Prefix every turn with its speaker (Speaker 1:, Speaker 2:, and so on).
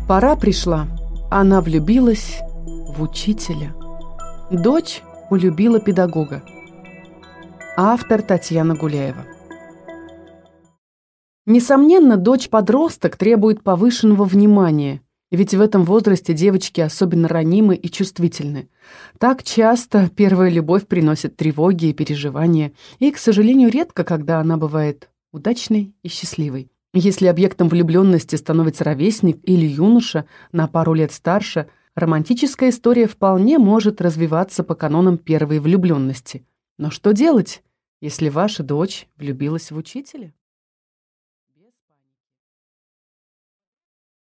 Speaker 1: Пора пришла. Она влюбилась в учителя. Дочь полюбила педагога. Автор Татьяна Гуляева. Несомненно, дочь-подросток требует повышенного внимания, ведь в этом возрасте девочки особенно ранимы и чувствительны. Так часто первая любовь приносит тревоги и переживания, и, к сожалению, редко, когда она бывает удачной и счастливой. Если объектом влюбленности становится ровесник или юноша на пару лет старше, романтическая история вполне может развиваться по канонам первой влюбленности. Но что делать, если ваша дочь влюбилась в учителя?